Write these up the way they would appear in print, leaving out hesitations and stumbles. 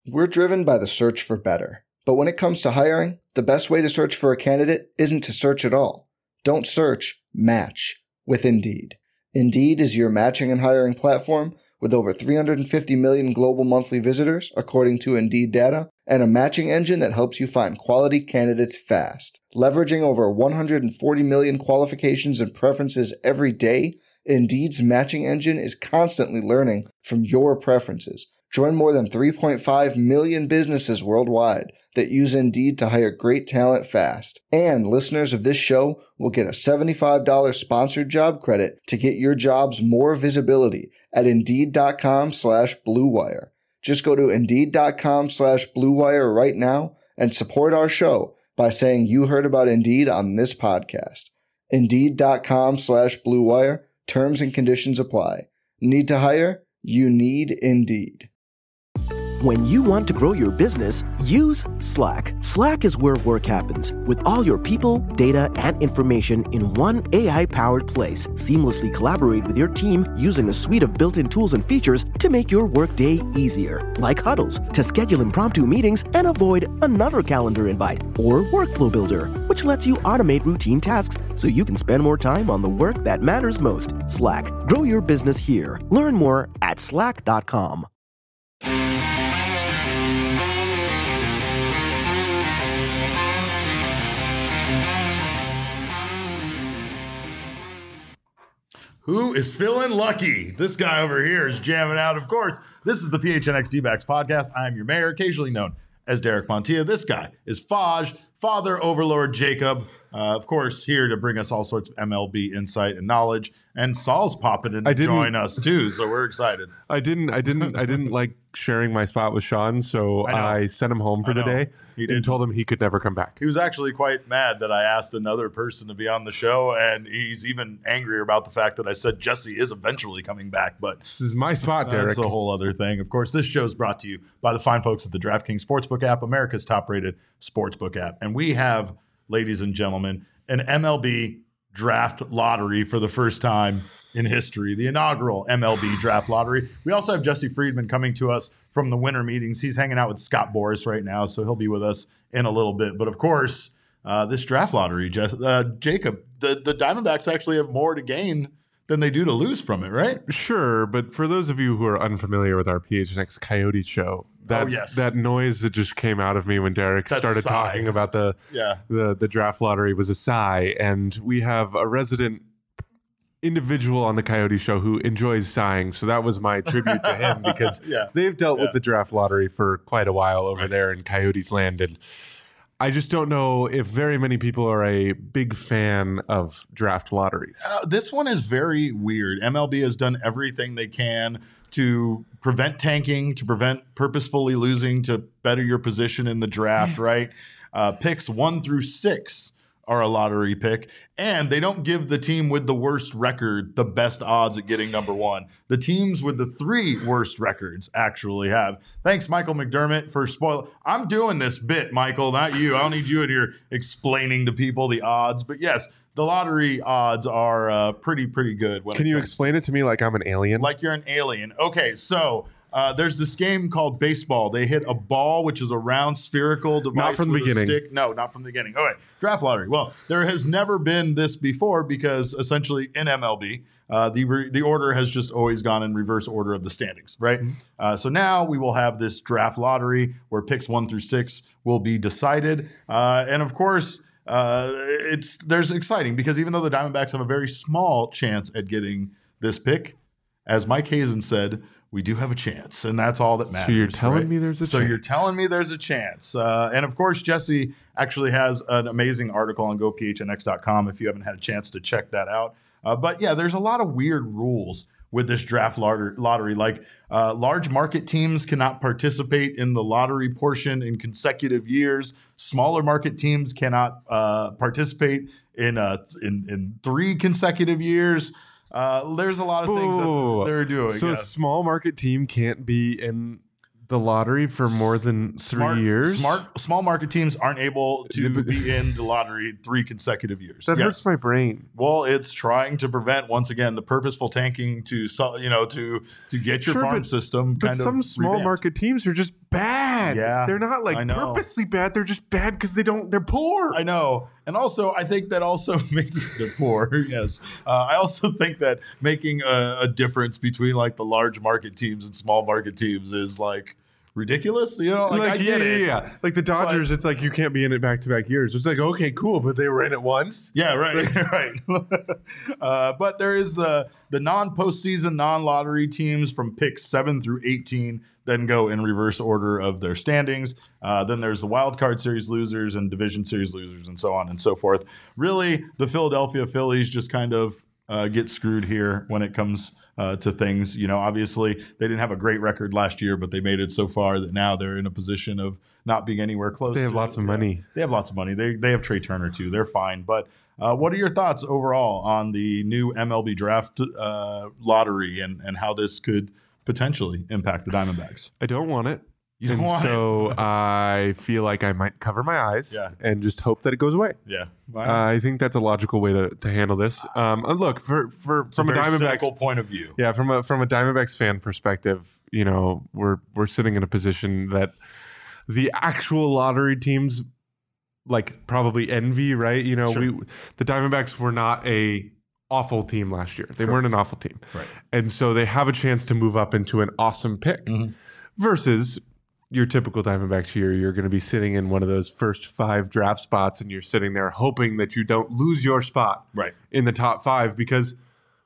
We're driven by the search for better. But when it comes to hiring, the best way to search for a candidate isn't to search at all. Don't search, match with Indeed. Indeed is your matching and hiring platform with over 350 million global monthly visitors, according to Indeed data, and a matching engine that helps you find quality candidates fast. Leveraging over 140 million qualifications and preferences every day, Indeed's matching engine is constantly learning from your preferences. Join more than 3.5 million businesses worldwide that use Indeed to hire great talent fast. And listeners of this show will get a $75 sponsored job credit to get your jobs more visibility at Indeed.com/Blue Wire. Just go to Indeed.com/Blue Wire right now and support our show by saying you heard about Indeed on this podcast. Indeed.com/Blue Wire. Terms and conditions apply. Need to hire? You need Indeed. When you want to grow your business, use Slack. Slack is where work happens, with all your people, data, and information in one AI-powered place. Seamlessly collaborate with your team using a suite of built-in tools and features to make your workday easier, like Huddles, to schedule impromptu meetings and avoid another calendar invite, or Workflow Builder, which lets you automate routine tasks so you can spend more time on the work that matters most. Slack. Grow your business here. Learn more at slack.com. Who is feeling lucky? This guy over here is jamming out. Of course, this is the PHNX D-backs podcast. I'm your mayor, occasionally known as Derek Montilla. This guy is Faj, Father Overlord Jacob. Of course, here to bring us all sorts of MLB insight and knowledge. And Saul's popping in to join us too, so we're excited. I didn't like sharing my spot with Sean, so I sent him home for the day and told him he could never come back. He was actually quite mad that I asked another person to be on the show, and he's even angrier about the fact that I said Jesse is eventually coming back. But this is my spot, Derek. That's a whole other thing. Of course, this show is brought to you by the fine folks at the DraftKings Sportsbook app, America's top-rated sportsbook app. And we have, ladies and gentlemen, an MLB draft lottery for the first time in history, the inaugural MLB draft lottery. We also have Jesse Friedman coming to us from the winter meetings. He's hanging out with Scott Boras right now, so he'll be with us in a little bit. But of course, this draft lottery, Jacob, the Diamondbacks actually have more to gain than they do to lose from it, right? Sure, but for those of you who are unfamiliar with our PHNX Coyote show, that noise that just came out of me when Derek started talking about the draft lottery was a sigh, and we have a resident individual on the Coyote show who enjoys sighing, so that was my tribute to him because they've dealt with the draft lottery for quite a while over there in Coyotes land, and I just don't know if very many people are a big fan of draft lotteries. This one is very weird. MLB has done everything they can to prevent tanking, to prevent purposefully losing, to better your position in the draft, right? Picks 1 through 6 are a lottery pick, and they don't give the team with the worst record the best odds at getting number 1. The teams with the 3 worst records actually have. Thanks, Michael McDermott, for spoil. I'm doing this bit, Michael, not you. I don't need you in here explaining to people the odds, but yes, the lottery odds are pretty good. Can you explain it to me like I'm an alien? Like you're an alien. Okay, so there's this game called baseball. They hit a ball, which is a round spherical device. Not from the beginning. Stick. No, not from the beginning. Okay, draft lottery. Well, there has never been this before because essentially in MLB, the order has just always gone in reverse order of the standings, right? So now we will have this draft lottery where picks 1 through 6 will be decided. And of course, there's exciting because even though the Diamondbacks have a very small chance at getting this pick, as Mike Hazen said, we do have a chance, and that's all that matters. So you're telling me there's a chance? So you're telling me there's a chance. And of course, Jesse actually has an amazing article on gophnx.com if you haven't had a chance to check that out. But yeah, there's a lot of weird rules with this draft lottery. Like large market teams cannot participate in the lottery portion in consecutive years. Smaller market teams cannot participate in 3 consecutive years. There's a lot of things that they're doing. So a small market team can't be in the lottery for more than 3 years. Small market teams aren't able to be in the lottery 3 consecutive years. That hurts my brain. Well, it's trying to prevent, once again, the purposeful tanking to get your farm system. But some small market teams are just bad. Yeah, they're not like purposely bad. They're just bad because they're poor. I know. And also, I think that also making they're poor. Yes, I also think that making a difference between like the large market teams and small market teams is like ridiculous. I get it. Yeah. Like the Dodgers, it's like you can't be in it back-to-back years. It's like, okay, cool, but they were in it once. Yeah, right. But there is the non-postseason, non-lottery teams from picks 7 through 18 then go in reverse order of their standings. Then there's the wild card series losers and division series losers and so on and so forth. Really, the Philadelphia Phillies just kind of get screwed here when it comes to things. Obviously they didn't have a great record last year, but they made it so far that now they're in a position of not being anywhere close. They have lots of money. They have lots of money. They have Trey Turner too. They're fine. But what are your thoughts overall on the new MLB draft lottery and how this could potentially impact the Diamondbacks? I don't want it. You don't want so I feel like I might cover my eyes and just hope that it goes away. Yeah. Wow. I think that's a logical way to handle this. Look, from a Diamondbacks point of view. Yeah, from a Diamondbacks fan perspective, we're sitting in a position that the actual lottery teams like probably envy, right? Sure. The Diamondbacks were not a awful team last year. They weren't an awful team. Right. And so they have a chance to move up into an awesome pick versus your typical Diamondbacks year. You're going to be sitting in one of those first 5 draft spots and you're sitting there hoping that you don't lose your spot in the top 5 because,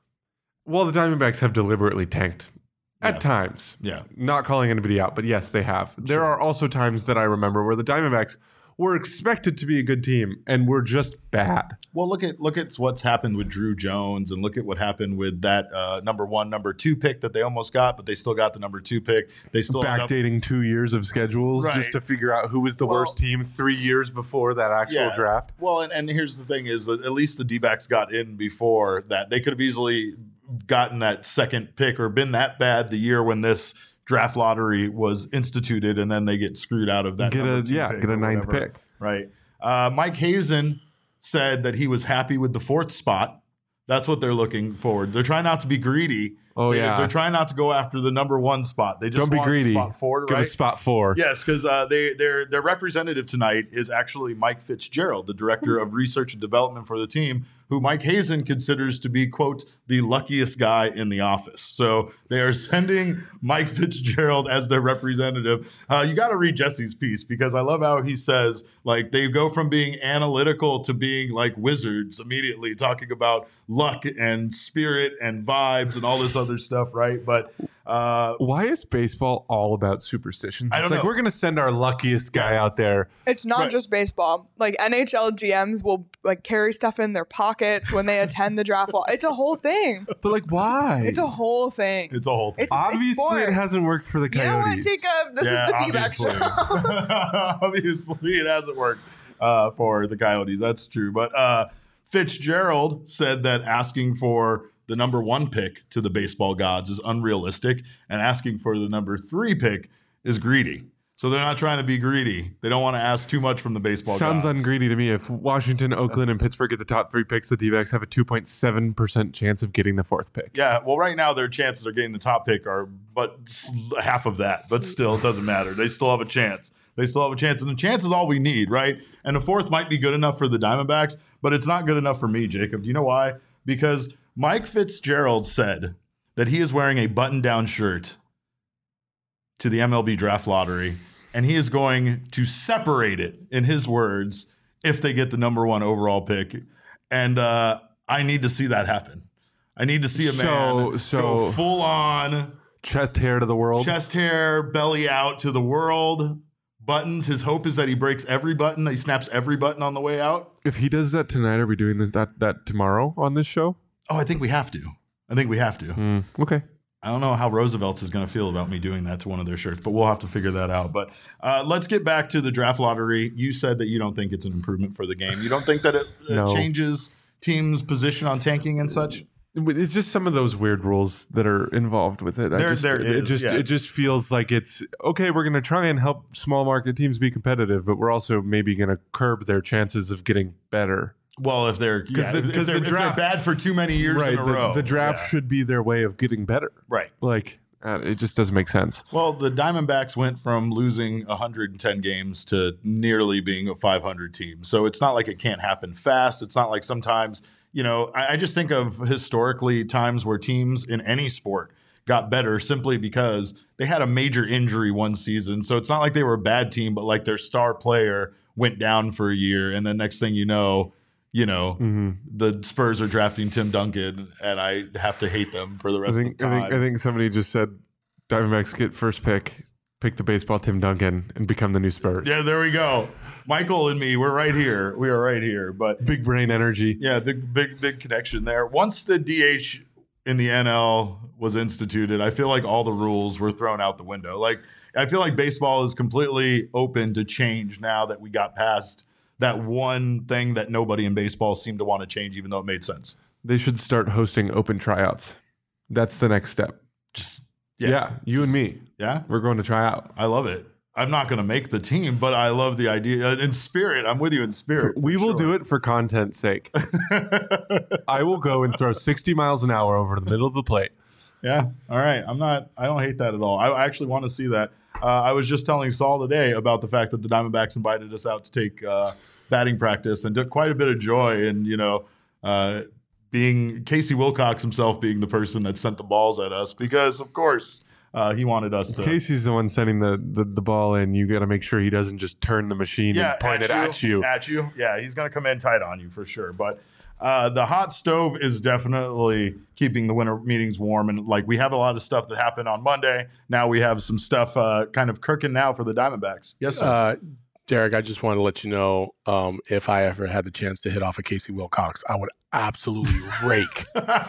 well, the Diamondbacks have deliberately tanked at times. Yeah. Not calling anybody out, but yes, they have. There are also times that I remember where the Diamondbacks were expected to be a good team and were just bad. Well, look at what's happened with Drew Jones and look at what happened with that number 1, number 2 pick that they almost got, but they still got the number 2 pick. They still backdating 2 years of schedules just to figure out who was the worst team 3 years before that actual draft. Well, and here's the thing is that at least the D-backs got in before that. They could have easily gotten that second pick or been that bad the year when this draft lottery was instituted, and then they get screwed out of that. Get a 9th pick. Right. Mike Hazen said that he was happy with the 4th spot. That's what they're looking forward. They're trying not to be greedy. They're trying not to go after the number 1 spot. They just don't be greedy. Spot 4, Give us spot 4. Yes, because their representative tonight is actually Mike Fitzgerald, the director of research and development for the team, who Mike Hazen considers to be, quote, the luckiest guy in the office. So they are sending Mike Fitzgerald as their representative. You got to read Jesse's piece because I love how he says, like, they go from being analytical to being like wizards immediately, talking about luck and spirit and vibes and all this other stuff, right? But why is baseball all about superstitions? I don't know. We're going to send our luckiest guy out there. It's not just baseball. Like NHL GMs will like carry stuff in their pockets when they attend the draft. It's a whole thing. But like, why? It's a whole thing. It's a whole thing. Obviously, it hasn't worked for the Coyotes. You know what, Jacob? This is the D-back show. Obviously, it hasn't worked for the Coyotes. That's true. But Fitzgerald said that asking for the number 1 pick to the baseball gods is unrealistic, and asking for the number 3 pick is greedy. So they're not trying to be greedy. They don't want to ask too much from the baseball gods. Sounds ungreedy to me. If Washington, Oakland, and Pittsburgh get the top 3 picks, the D-backs have a 2.7% chance of getting the 4th pick. Yeah, well, right now their chances of getting the top pick are but half of that. But still, it doesn't matter. They still have a chance. And the chance is all we need, right? And the 4th might be good enough for the Diamondbacks, but it's not good enough for me, Jacob. Do you know why? Because Mike Fitzgerald said that he is wearing a button-down shirt to the MLB draft lottery, and he is going to separate it, in his words, if they get the number 1 overall pick. And I need to see that happen. I need to see a man go full on. Chest hair to the world. Chest hair, belly out to the world. Buttons. His hope is that he breaks every button. He snaps every button on the way out. If he does that tonight, are we doing that tomorrow on this show? Oh, I think we have to. Okay. I don't know how Roosevelt is going to feel about me doing that to one of their shirts, but we'll have to figure that out. But let's get back to the draft lottery. You said that you don't think it's an improvement for the game. You don't think that it changes teams' position on tanking and such? It's just some of those weird rules that are involved with it. It just feels like it's okay. We're going to try and help small market teams be competitive, but we're also maybe going to curb their chances of getting better. Well, if they're bad for too many years in a row, the draft should be their way of getting better. Right. Like it just doesn't make sense. Well, the Diamondbacks went from losing 110 games to nearly being a 500 team. So it's not like it can't happen fast. It's not like sometimes. I just think of historically times where teams in any sport got better simply because they had a major injury one season. So it's not like they were a bad team, but like their star player went down for a year. And then next thing you know, the Spurs are drafting Tim Duncan, and I have to hate them for the rest of the time. I think somebody just said Diamondbacks get first pick the baseball Tim Duncan, and become the new Spurs. Yeah, there we go. Michael and me, we're right here. We are right here. But big brain energy. Yeah, big connection there. Once the DH in the NL was instituted, I feel like all the rules were thrown out the window. Like, I feel like baseball is completely open to change now that we got past that one thing that nobody in baseball seemed to want to change, even though it made sense. They should start hosting open tryouts. That's the next step. Yeah, you and me. Yeah? We're going to try out. I love it. I'm not going to make the team, but I love the idea. In spirit, I'm with you in spirit. We will do it for content's sake. I will go and throw 60 miles an hour over the middle of the plate. Yeah. All right. I don't hate that at all. I actually want to see that. I was just telling Saul today about the fact that the Diamondbacks invited us out to take batting practice, and took quite a bit of joy in, being Casey Wilcox himself being the person that sent the balls at us, because of course he wanted us to. Casey's the one sending the ball in. You got to make sure he doesn't just turn the machine and point it at you. Yeah, he's going to come in tight on you for sure. But the hot stove is definitely keeping the winter meetings warm. And like, we have a lot of stuff that happened on Monday. Now we have some stuff kind of cooking now for the Diamondbacks. Yes, sir. Derek, I just want to let you know, if I ever had the chance to hit off a Casey Wilcox, I would absolutely rake.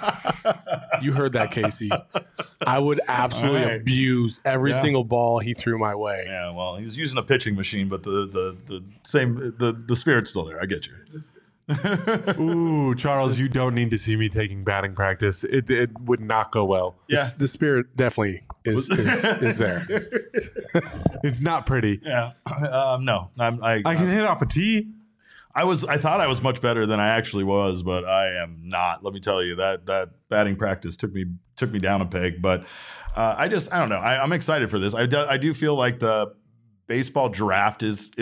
You heard that, Casey. I would absolutely abuse every single ball he threw my way. Yeah, well, he was using a pitching machine, but the spirit's still there. I get you. Ooh, Charles, you don't need to see me taking batting practice. It would not go well. Yeah, the spirit definitely is there. It's not pretty. Yeah, no, I can hit off a tee. I thought I was much better than I actually was, but I am not. Let me tell you, that batting practice took me down a peg. But I don't know. I'm excited for this. I do feel like the baseball draft is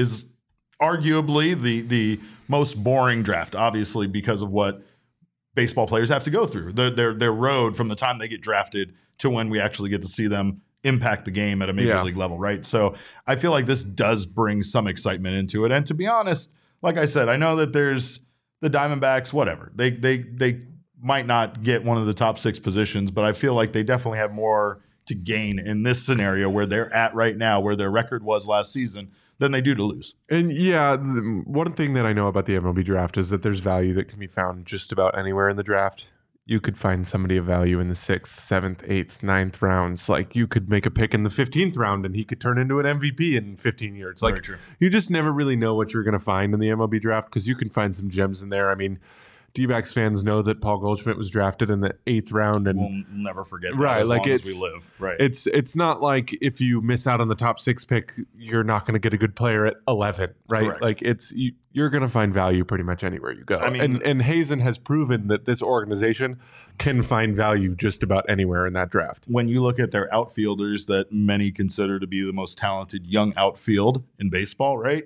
arguably the most boring draft, obviously, because of what baseball players have to go through. Their road from the time they get drafted to when we actually get to see them impact the game at a major league level, right? So I feel like this does bring some excitement into it. And to be honest, like I said, I know that there's the Diamondbacks, whatever. They might not get one of the top 6 positions, but I feel like they definitely have more to gain in this scenario where they're at right now, where their record was last season, than they do to lose. And yeah, one thing that I know about the MLB draft is that there's value that can be found just about anywhere in the draft. You could find somebody of value in the 6th, 7th, 8th, 9th rounds. Like, you could make a pick in the 15th round and he could turn into an MVP in 15 years. Like, you just never really know what you're going to find in the MLB draft, because you can find some gems in there. I mean, D-backs fans know that Paul Goldschmidt was drafted in the 8th round, and we'll never forget that as long as we live. Right. It's not like if you miss out on the top 6 pick, you're not going to get a good player at 11, right? Correct. Like, you're going to find value pretty much anywhere you go. I mean, and Hazen has proven that this organization can find value just about anywhere in that draft. When you look at their outfielders that many consider to be the most talented young outfield in baseball, right?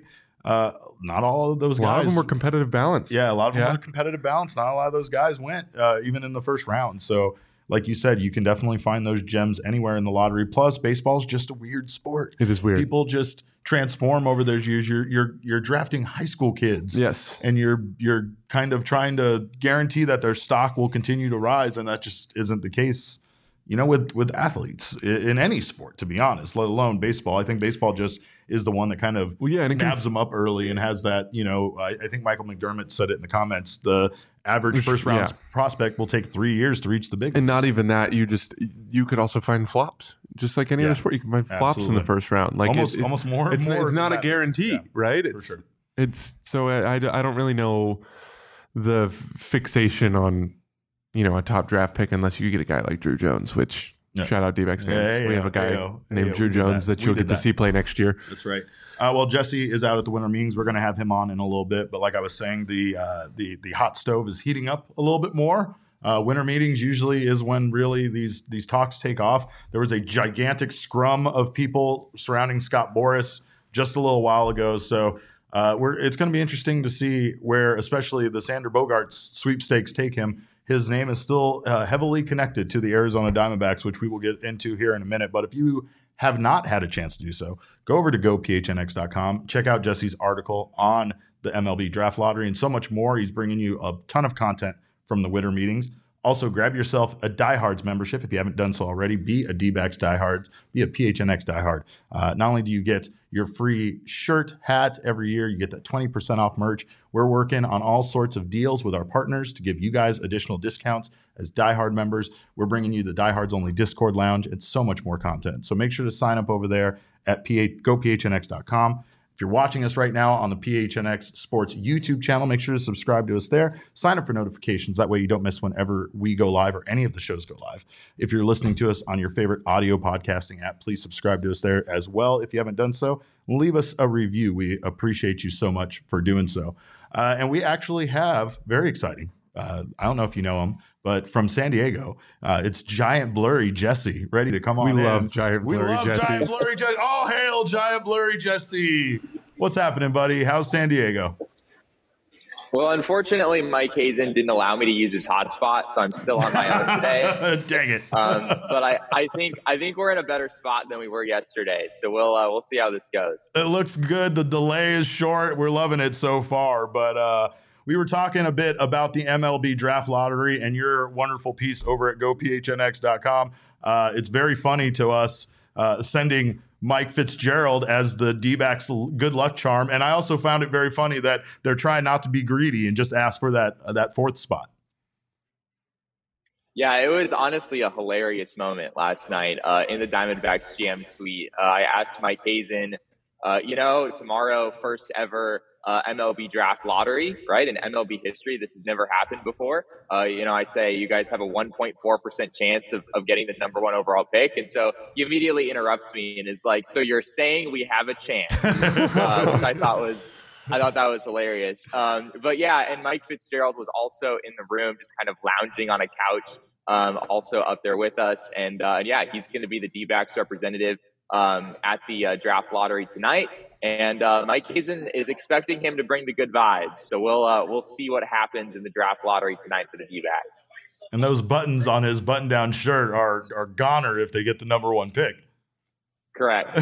Not all of those guys. A lot of them were competitive balance. Yeah, a lot of them were competitive balance. Not a lot of those guys went even in the first round. So, like you said, you can definitely find those gems anywhere in the lottery. Plus, baseball is just a weird sport. It is weird. People just transform over their years. You're drafting high school kids. Yes. And you're kind of trying to guarantee that their stock will continue to rise, and that just isn't the case. With athletes in any sport, to be honest, let alone baseball. I think baseball just is the one that kind of nabs them up early and has that, I think Michael McDermott said it in the comments, the average first round prospect will take 3 years to reach the big And ones. not even that, you could also find flops. Just like any other sport, you can find flops in the first round. Like almost more. It's not a guarantee, right? For sure. It's so I don't really know the fixation on a top draft pick unless you get a guy like Drew Jones, which shout out D-backs fans. We have a guy named Drew Jones that you'll get to see play next year. That's right. Well, Jesse is out at the winter meetings. We're going to have him on in a little bit. But like I was saying, the hot stove is heating up a little bit more. Winter meetings usually is when really these talks take off. There was a gigantic scrum of people surrounding Scott Boras just a little while ago. So it's going to be interesting to see where, especially the Xander Bogaerts sweepstakes take him. His name is still heavily connected to the Arizona Diamondbacks, which we will get into here in a minute. But if you have not had a chance to do so, go over to gophnx.com. Check out Jesse's article on the MLB Draft Lottery and so much more. He's bringing you a ton of content from the winter meetings. Also, grab yourself a Diehards membership if you haven't done so already. Be a D-backs Diehards. Be a PHNX Diehard. Not only do you get your free shirt, hat every year, you get that 20% off merch. We're working on all sorts of deals with our partners to give you guys additional discounts as Diehard members. We're bringing you the Diehards Only Discord Lounge and so much more content. So make sure to sign up over there at gophnx.com. If you're watching us right now on the PHNX Sports YouTube channel, make sure to subscribe to us there. Sign up for notifications. That way you don't miss whenever we go live or any of the shows go live. If you're listening to us on your favorite audio podcasting app, please subscribe to us there as well. If you haven't done so, leave us a review. We appreciate you so much for doing so. And we actually have, very exciting, I don't know if you know him, but from San Diego, it's Giant Blurry Jesse, ready to come on. We love Giant Blurry Jesse. Giant Blurry Jesse. All hail Giant Blurry Jesse. What's happening, buddy? How's San Diego? Well, unfortunately, Mike Hazen didn't allow me to use his hotspot, so I'm still on my own today. Dang it! But I think we're in a better spot than we were yesterday. So we'll see how this goes. It looks good. The delay is short. We're loving it so far, but. We were talking a bit about the MLB Draft Lottery and your wonderful piece over at gophnx.com. It's very funny to us sending Mike Fitzgerald as the D-backs good luck charm. And I also found it very funny that they're trying not to be greedy and just ask for that fourth spot. Yeah, it was honestly a hilarious moment last night in the Diamondbacks GM suite. I asked Mike Hazen, tomorrow, first ever MLB Draft Lottery, right? In MLB history, this has never happened before. I say you guys have a 1.4% chance of getting the number 1 overall pick. And so he immediately interrupts me and is like, so you're saying we have a chance, which I thought that was hilarious. But yeah, and Mike Fitzgerald was also in the room, just kind of lounging on a couch, also up there with us. And yeah, he's going to be the D-backs representative at the draft lottery tonight. And Mike Hazen is expecting him to bring the good vibes. So we'll see what happens in the draft lottery tonight for the D-backs. And those buttons on his button-down shirt are goner if they get the number 1 pick. Correct.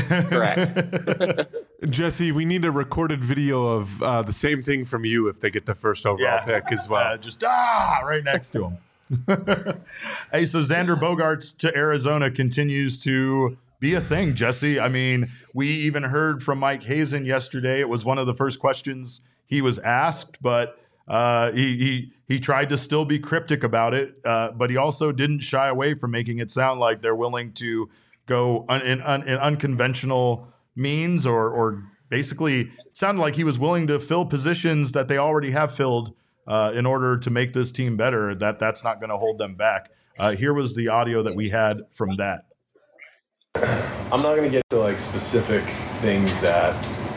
Jesse, we need a recorded video of the same thing from you if they get the first overall pick as well. Just right next to him. Hey, so Xander Bogaerts to Arizona continues to be a thing, Jesse. I mean, we even heard from Mike Hazen yesterday. It was one of the first questions he was asked, but he tried to still be cryptic about it. But he also didn't shy away from making it sound like they're willing to go in unconventional means, or basically it sounded like he was willing to fill positions that they already have filled in order to make this team better. That's not going to hold them back. Here was the audio that we had from that. I'm not going to get to like specific things that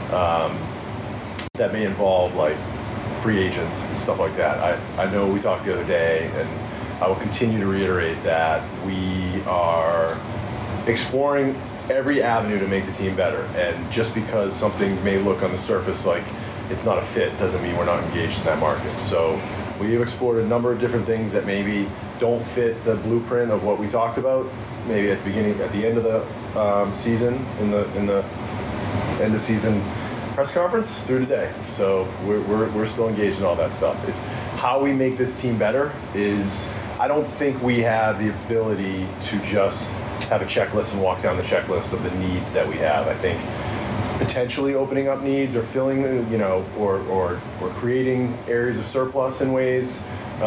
that may involve like free agents and stuff like that. I know we talked the other day, and I will continue to reiterate that we are exploring every avenue to make the team better. And just because something may look on the surface like it's not a fit doesn't mean we're not engaged in that market. So we have explored a number of different things that maybe don't fit the blueprint of what we talked about. Maybe at the end of the season, in the end of season press conference through today. So we're still engaged in all that stuff. It's how we make this team better. I don't think we have the ability to just have a checklist and walk down the checklist of the needs that we have. I think potentially opening up needs or filling, or creating areas of surplus in ways.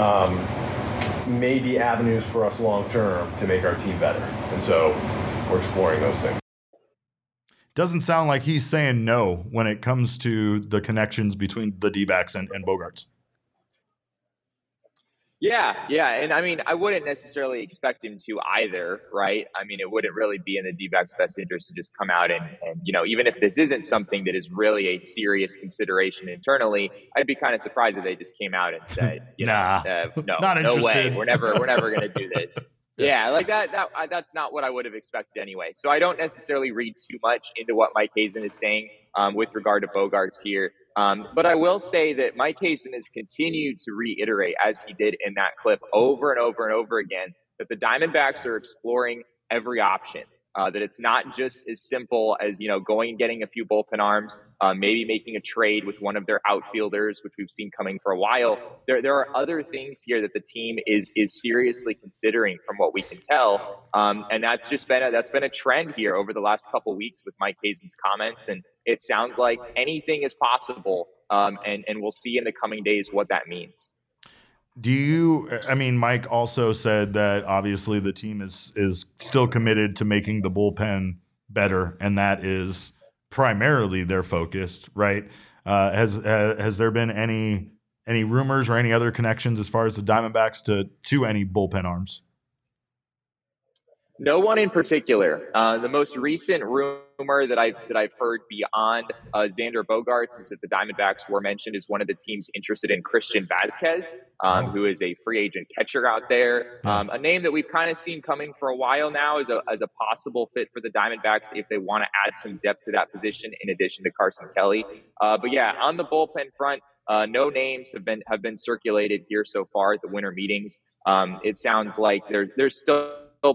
May be avenues for us long term to make our team better. And so we're exploring those things. Doesn't sound like he's saying no when it comes to the connections between the D-backs and Bogaerts. Yeah. And I mean, I wouldn't necessarily expect him to either, right? I mean, it wouldn't really be in the D-backs' best interest to just come out and, even if this isn't something that is really a serious consideration internally, I'd be kind of surprised if they just came out and said, not no way, we're never going to do this. Yeah, like that's not what I would have expected anyway. So I don't necessarily read too much into what Mike Hazen is saying with regard to Bogaerts here. But I will say that Mike Hazen has continued to reiterate, as he did in that clip over and over and over again, that the Diamondbacks are exploring every option. That it's not just as simple as, going and getting a few bullpen arms, maybe making a trade with one of their outfielders, which we've seen coming for a while. There are other things here that the team is seriously considering from what we can tell. And that's been a trend here over the last couple of weeks with Mike Hazen's comments. And it sounds like anything is possible. And we'll see in the coming days what that means. Mike also said that obviously the team is still committed to making the bullpen better, and that is primarily their focus, right? Has there been any rumors or any other connections as far as the Diamondbacks to any bullpen arms? No one in particular. The most recent rumor that I've heard beyond Xander Bogaerts is that the Diamondbacks were mentioned as one of the teams interested in Christian Vazquez, who is a free agent catcher out there. A name that we've kind of seen coming for a while now as a possible fit for the Diamondbacks if they want to add some depth to that position in addition to Carson Kelly. But yeah, on the bullpen front, no names have been circulated here so far at the winter meetings. It sounds like there's still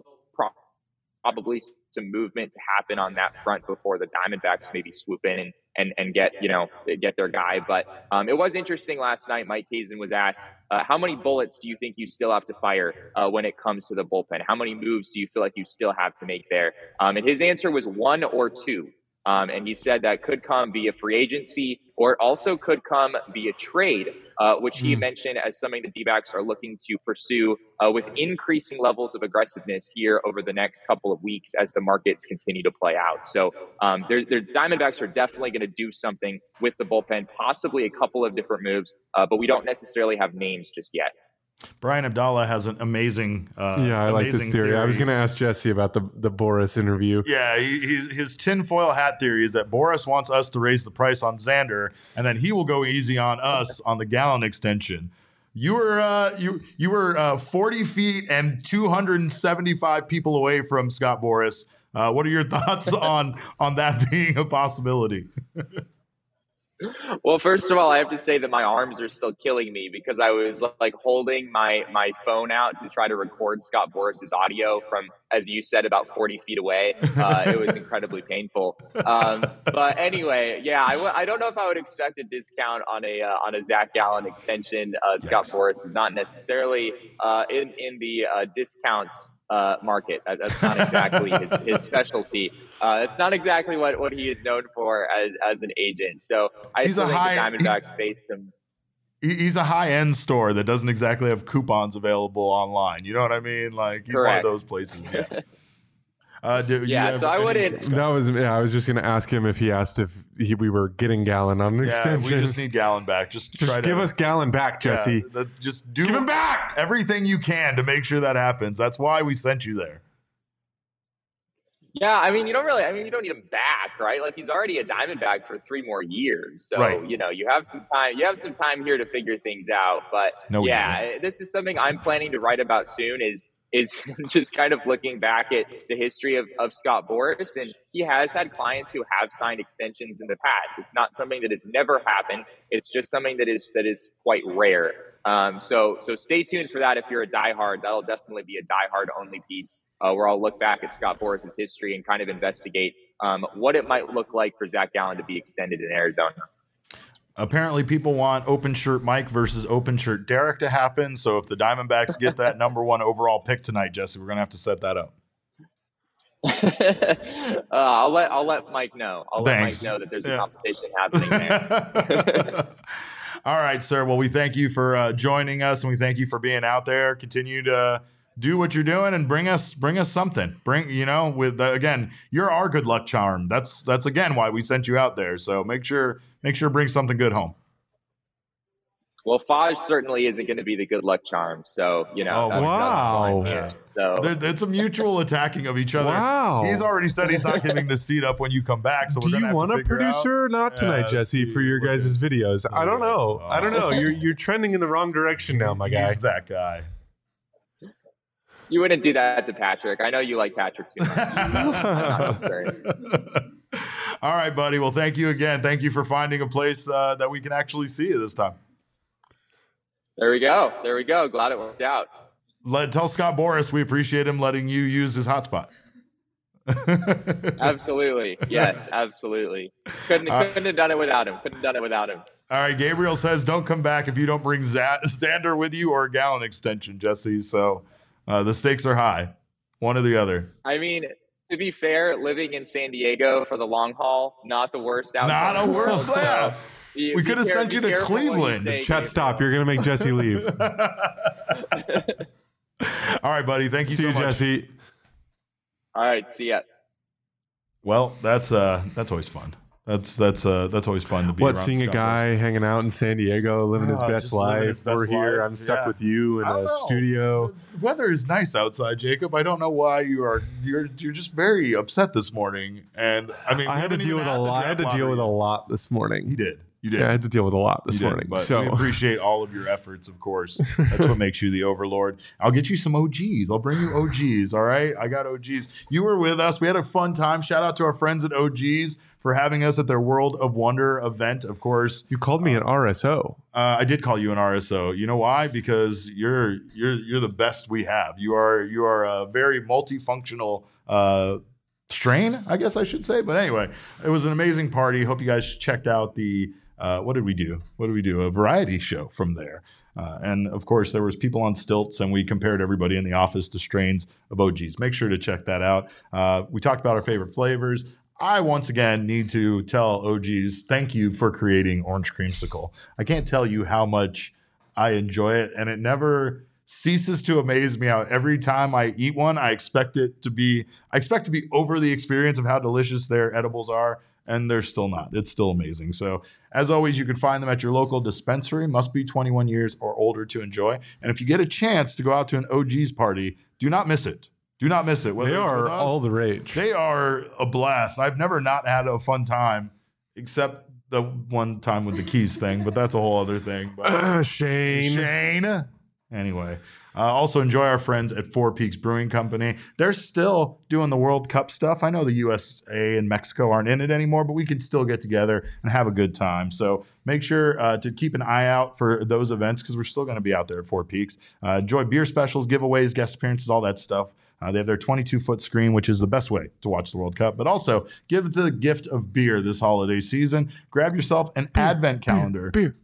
probably some movement to happen on that front before the Diamondbacks maybe swoop in and get their guy. But it was interesting last night. Mike Hazen was asked, how many bullets do you think you still have to fire when it comes to the bullpen? How many moves do you feel like you still have to make there? And his answer was 1 or 2. And he said that could come via free agency, or it also could come via trade, which he mentioned as something the D-backs are looking to pursue with increasing levels of aggressiveness here over the next couple of weeks as the markets continue to play out. So the Diamondbacks are definitely going to do something with the bullpen, possibly a couple of different moves, but we don't necessarily have names just yet. Brian Abdallah has an amazing I like this theory. I was going to ask Jesse about the Boras interview. Yeah, his tinfoil hat theory is that Boras wants us to raise the price on Xander, and then he will go easy on us on the Gallen extension. You were 40 feet and 275 people away from Scott Boras. What are your thoughts on that being a possibility? Well, first of all, I have to say that my arms are still killing me because I was like holding my phone out to try to record Scott Boras' audio from, as you said, about 40 feet away. It was incredibly painful. But anyway, yeah, I don't know if I would expect a discount on a Zach Gallen extension. Scott Boras is not necessarily in the discounts market. That's not exactly his specialty. It's not exactly what he is known for as an agent. So I still think the Diamondbacks face some. He's a high-end store that doesn't exactly have coupons available online. You know what I mean? Like he's Correct. One of those places. Yeah. So I wouldn't. That was. Yeah, I was just going to ask him if he asked if we were getting Gallen on an extension. We just need Gallen back. Just give us Gallen back, Jesse. Yeah, give him back. Everything you can to make sure that happens. That's why we sent you there. Yeah, you don't need him back, right? Like he's already a Diamondback for 3 more years. So, right. You have some time. You have some time here to figure things out. But this is something I'm planning to write about soon is just kind of looking back at the history of Scott Boras. And he has had clients who have signed extensions in the past. It's not something that has never happened. It's just something that is quite rare. So stay tuned for that. If you're a diehard, that'll definitely be a diehard only piece where I'll look back at Scott Boras' history and kind of investigate what it might look like for Zach Gallen to be extended in Arizona. Apparently people want open shirt Mike versus open shirt Derek to happen. So if the Diamondbacks get that number 1 overall pick tonight, Jesse, we're going to have to set that up. I'll let Mike know. I'll let Mike know that there's a competition happening there. All right, sir. Well, we thank you for joining us, and we thank you for being out there. Continue to do what you're doing and bring us something. Again, you're our good luck charm. That's again why we sent you out there. So make sure bring something good home. Well, 5 certainly isn't going to be the good luck charm. So, that's fine here. So it's a mutual attacking of each other. Wow. He's already said he's not giving the seat up when you come back. So do you want a producer or not tonight, Jesse, for your guys' videos? I don't know. I don't know. You're trending in the wrong direction now, my guy. He's that guy. You wouldn't do that to Patrick. I know you like Patrick too much. I'm not concerned. All right, buddy. Well, thank you again. Thank you for finding a place that we can actually see you this time. There we go. Glad it worked out. Tell Scott Boras we appreciate him letting you use his hotspot. Absolutely. Yes, absolutely. Couldn't have done it without him. All right. Gabriel says, don't come back if you don't bring Xander with you or a gallon extension, Jesse. So the stakes are high. One or the other. I mean, to be fair, living in San Diego for the long haul, not the worst outcome. Not a worst plan. We could have sent you to Cleveland. Chat, stop. You're going to make Jesse leave. All right, buddy. Thank you so much. See you, Jesse. All right. See ya. Well, that's always fun. That's always fun to be around. Seeing a guy hanging out in San Diego, living his best life. We're here. I'm stuck with you in a studio. The weather is nice outside, Jacob. I don't know why you're just very upset this morning. And I mean, I had to deal with a lot. I had to deal with a lot this morning. You did. Yeah, I had to deal with a lot this morning. But we appreciate all of your efforts, of course. That's what makes you the overlord. I'll get you some OGs. I'll bring you OGs, all right? I got OGs. You were with us. We had a fun time. Shout out to our friends at OGs for having us at their World of Wonder event, of course. You called me an RSO. I did call you an RSO. You know why? Because you're the best we have. You are a very multifunctional strain, I guess I should say. But anyway, it was an amazing party. Hope you guys checked out the what did we do? A variety show from there. And of course, there was people on stilts, and we compared everybody in the office to strains of OGs. Make sure to check that out. We talked about our favorite flavors. I once again need to tell OGs, thank you for creating Orange Creamsicle. I can't tell you how much I enjoy it, and it never ceases to amaze me how every time I eat one, I expect to be over the experience of how delicious their edibles are, and they're still not. It's still amazing. So as always, you can find them at your local dispensary. Must be 21 years or older to enjoy. And if you get a chance to go out to an OG's party, do not miss it. Do not miss it. They are all the rage. They are a blast. I've never not had a fun time, except the one time with the keys thing, but that's a whole other thing. But Shane. Anyway, also enjoy our friends at Four Peaks Brewing Company. They're still doing the World Cup stuff. I know the USA and Mexico aren't in it anymore, but we can still get together and have a good time. So make sure to keep an eye out for those events because we're still going to be out there at Four Peaks. Enjoy beer specials, giveaways, guest appearances, all that stuff. They have their 22-foot screen, which is the best way to watch the World Cup. But also, give the gift of beer this holiday season. Grab yourself an advent calendar. Beer.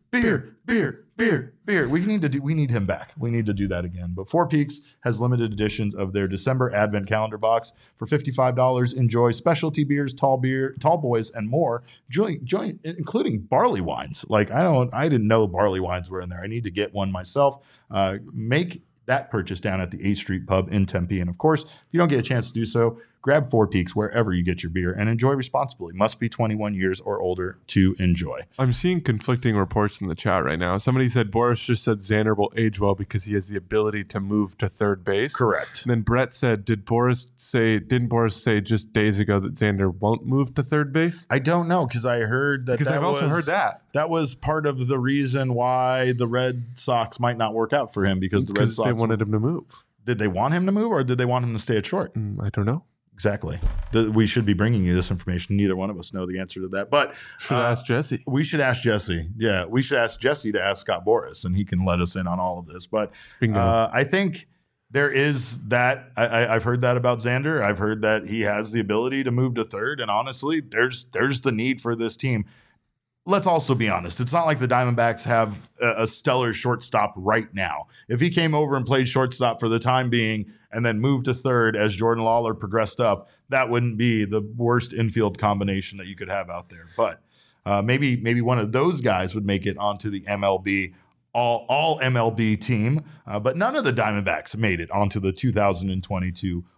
We need him back. We need to do that again. But Four Peaks has limited editions of their December advent calendar box for $55. Enjoy specialty beers, tall boys, and more. Including barley wines. Like I didn't know barley wines were in there. I need to get one myself. Make that purchase down at the 8th Street Pub in Tempe. And of course, if you don't get a chance to do so, grab Four Peaks wherever you get your beer and enjoy responsibly. Must be 21 years or older to enjoy. I'm seeing conflicting reports in the chat right now. Somebody said Boras just said Xander will age well because he has the ability to move to third base. Correct. And then Brett said, didn't Boras say just days ago that Xander won't move to third base? I don't know because I heard that. Because I've also heard that. That was part of the reason why the Red Sox might not work out for him because the Red Sox they wanted him to move. Did they want him to move or did they want him to stay at short? I don't know. Exactly. We should be bringing you this information. Neither one of us know the answer to that. But should ask Jesse. We should ask Jesse. Yeah, we should ask Jesse to ask Scott Boras, and he can let us in on all of this. But I think there is that. I've heard that about Xander. I've heard that he has the ability to move to third. And honestly, there's the need for this team. Let's also be honest. It's not like the Diamondbacks have a stellar shortstop right now. If he came over and played shortstop for the time being and then moved to third as Jordan Lawler progressed up, that wouldn't be the worst infield combination that you could have out there. But maybe one of those guys would make it onto the MLB all MLB team. But none of the Diamondbacks made it onto the 2022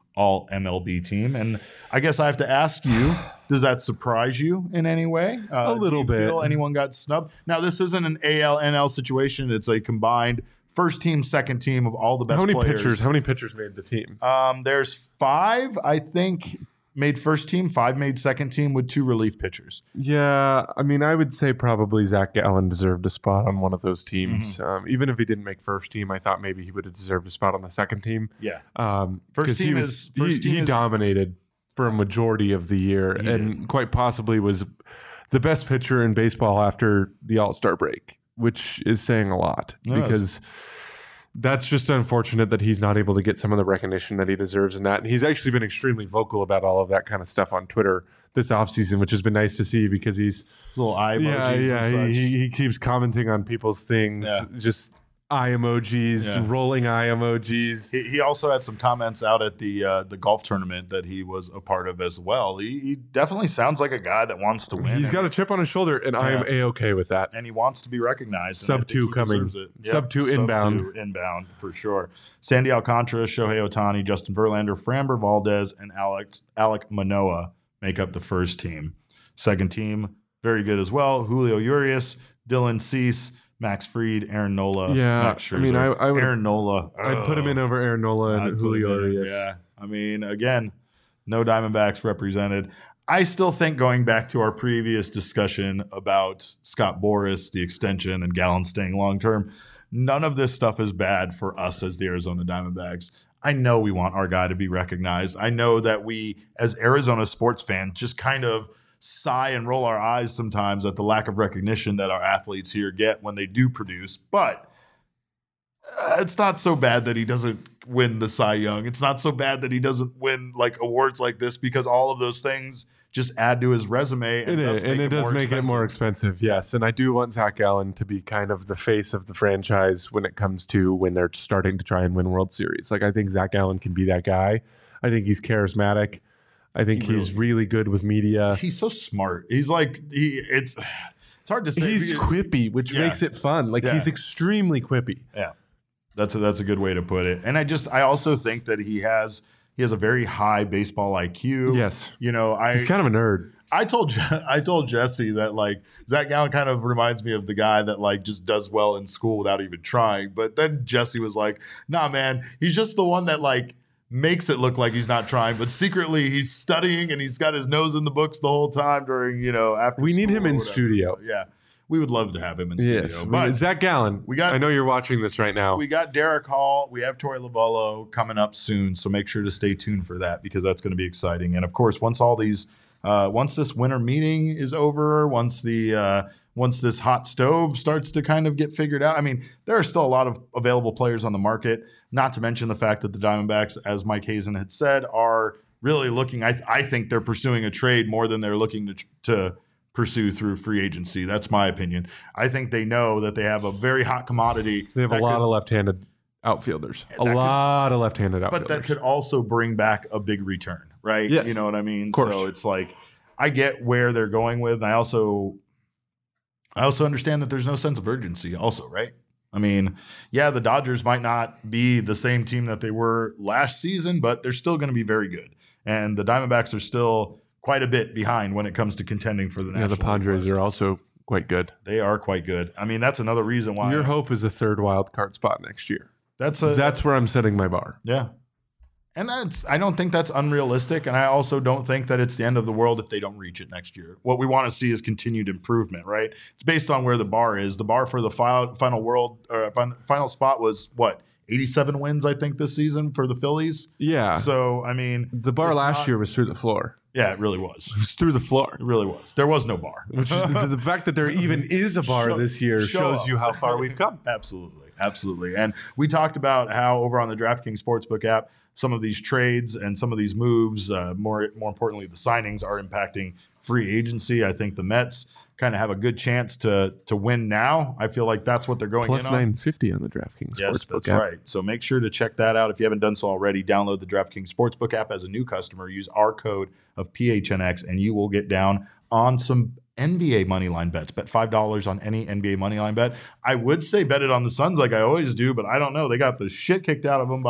all MLB team. And I guess I have to ask you, does that surprise you in any way? A little bit. Feel anyone got snubbed? Now, this isn't an AL-NL situation. It's a combined first team, second team of all the best players. How many pitchers made the team? There's 5, I think, made first team, 5 made second team with 2 relief pitchers. Yeah, I mean, I would say probably Zach Gallen deserved a spot on one of those teams. Even if he didn't make first team, I thought maybe he would have deserved a spot on the second team. Yeah. First team he dominated for a majority of the year and quite possibly was the best pitcher in baseball after the All-Star break, which is saying a lot because that's just unfortunate that he's not able to get some of the recognition that he deserves in that. And he's actually been extremely vocal about all of that kind of stuff on Twitter this offseason, which has been nice to see because he's little eye emojis. Yeah, he keeps commenting on people's things, just eye emojis, rolling eye emojis. He also had some comments out at the golf tournament that he was a part of as well. He definitely sounds like a guy that wants to win. He's got a chip on his shoulder, and I am A-okay with that. And he wants to be recognized. Sub 2 coming. Sub 2 inbound. Sub 2 inbound, for sure. Sandy Alcantara, Shohei Ohtani, Justin Verlander, Framber Valdez, and Alek Manoah make up the first team. Second team, very good as well. Julio Urias, Dylan Cease, Max Fried, Aaron Nola. Yeah, Max Scherzer. I mean, I would, Aaron Nola. I'd put him in over Aaron Nola and Julio Urias. Yeah, I mean, again, no Diamondbacks represented. I still think going back to our previous discussion about Scott Boras, the extension, and Gallen staying long-term, none of this stuff is bad for us as the Arizona Diamondbacks. I know we want our guy to be recognized. I know that we, as Arizona sports fans, just kind of sigh and roll our eyes sometimes at the lack of recognition that our athletes here get when they do produce. But it's not so bad that he doesn't win the Cy Young. It's not so bad that he doesn't win like awards like this because all of those things just add to his resume. And it does make it more expensive, yes. And I do want Zach Gallen to be kind of the face of the franchise when it comes to when they're starting to try and win World Series. Like, I think Zach Gallen can be that guy. I think he's charismatic. I think he's really good with media. He's so smart. He's like it's hard to say. He's quippy, which makes it fun. Like he's extremely quippy. Yeah, that's a good way to put it. And I also think that he has a very high baseball IQ. Yes, you know, he's kind of a nerd. I told Jesse that like Zach Gallen kind of reminds me of the guy that like just does well in school without even trying. But then Jesse was like, "Nah, man, he's just the one that like makes it look like he's not trying, but secretly he's studying and he's got his nose in the books the whole time during, you know, after we need him in studio. Yeah. We would love to have him in studio. Yes, but Zach Gallen, I know you're watching this right now. We got Derek Hall. We have Torey Lovullo coming up soon, so make sure to stay tuned for that because that's going to be exciting. And of course, once this winter meeting is over, once this hot stove starts to kind of get figured out, I mean, there are still a lot of available players on the market. Not to mention the fact that the Diamondbacks, as Mike Hazen had said, are really looking. I think they're pursuing a trade more than they're looking to pursue through free agency. That's my opinion. I think they know that they have a very hot commodity. They have a lot of left-handed outfielders. But that could also bring back a big return, right? Yes. You know what I mean? Of course. So it's like I get where they're going with, and I also understand that there's no sense of urgency also, right? I mean, yeah, the Dodgers might not be the same team that they were last season, but they're still going to be very good. And the Diamondbacks are still quite a bit behind when it comes to contending for the National League. The Padres are also quite good. They are quite good. I mean, that's another reason why. Your hope is a third wild card spot next year. That's where I'm setting my bar. Yeah. And I don't think that's unrealistic. And I also don't think that it's the end of the world if they don't reach it next year. What we want to see is continued improvement, right? It's based on where the bar is. The bar for the final spot was what? 87 wins, I think, this season for the Phillies. Yeah. So, I mean. The bar last year was through the floor. Yeah, it really was. It was through the floor. It really was. There was no bar. Which is the fact that there even is a bar this year shows you how far we've come. Absolutely. Absolutely. And we talked about how over on the DraftKings Sportsbook app, some of these trades and some of these moves, more importantly, the signings are impacting free agency. I think the Mets kind of have a good chance to win now. I feel like that's what they're going Plus in on. 950 on the DraftKings Sportsbook app. Right. So make sure to check that out. If you haven't done so already, download the DraftKings Sportsbook app as a new customer. Use our code of PHNX, and you will get down on some NBA moneyline bets. Bet $5 on any NBA moneyline bet. I would say bet it on the Suns like I always do, but I don't know. They got the shit kicked out of them by the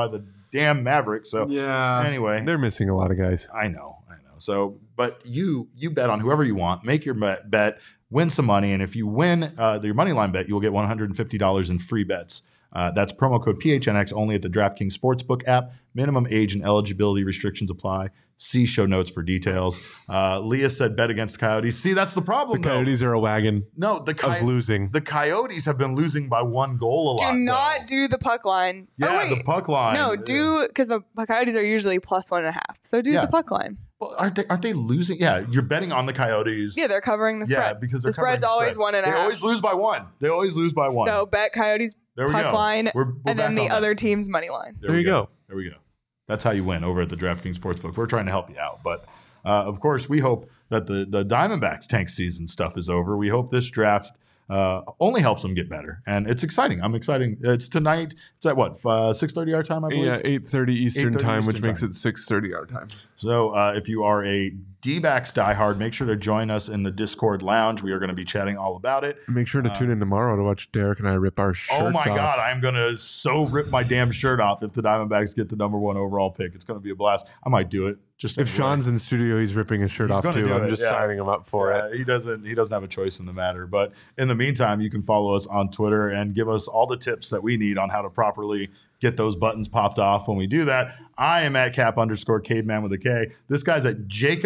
damn Mavericks. So anyway, they're missing a lot of guys. I know. So, but you bet on whoever you want, make your bet, win some money. And if you win your money line bet, you'll get $150 in free bets. That's promo code PHNX only at the DraftKings Sportsbook app. Minimum age and eligibility restrictions apply. See show notes for details. Leah said bet against the Coyotes. See, that's the problem. The Coyotes are a wagon of losing. The Coyotes have been losing by 1 goal a lot. Do not do the puck line. Yeah, the puck line. No, because the Coyotes are usually +1.5. So do the puck line. Well, aren't they losing? Yeah, you're betting on the Coyotes. Yeah, they're covering the spread. Yeah, because the spread's always 1.5. They always lose by 1. So bet Coyotes puck line and then the other team's money line. There we go. That's how you win over at the DraftKings Sportsbook. We're trying to help you out. But, of course, we hope that the Diamondbacks tank season stuff is over. We hope this draft only helps them get better. And it's exciting. I'm excited. It's tonight. It's at what, 6:30 our time, I believe? Yeah, 8:30 Eastern time, which makes it 6:30 our time. So if you are a D-backs diehard, make sure to join us in the Discord lounge. We are going to be chatting all about it. Make sure to tune in tomorrow to watch Derek and I rip our shirts off. Oh my God, I'm going to rip my damn shirt off if the Diamondbacks get the #1 overall pick. It's going to be a blast. I might do it. Just if Sean's in studio, he's ripping his shirt off too. I'm just signing him up for it. He doesn't have a choice in the matter. But in the meantime, you can follow us on Twitter and give us all the tips that we need on how to properly get those buttons popped off when we do that. I am at Cap_Caveman with a K. This guy's at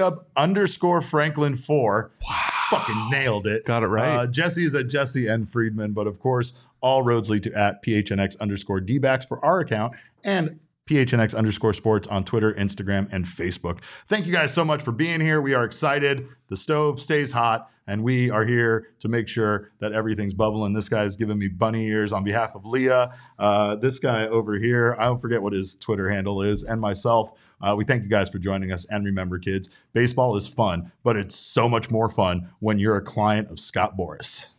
Jacob_Franklin4. Wow. Fucking nailed it. Got it right. Jesse is at Jesse N. Friedman. But of course, all roads lead to at PHNX_DBacks for our account and PHNX_sports on Twitter, Instagram, and Facebook. Thank you guys so much for being here. We are excited. The stove stays hot, and we are here to make sure that everything's bubbling. This guy's giving me bunny ears on behalf of Leah. This guy over here, I don't forget what his Twitter handle is, and myself. We thank you guys for joining us. And remember, kids, baseball is fun, but it's so much more fun when you're a client of Scott Boras.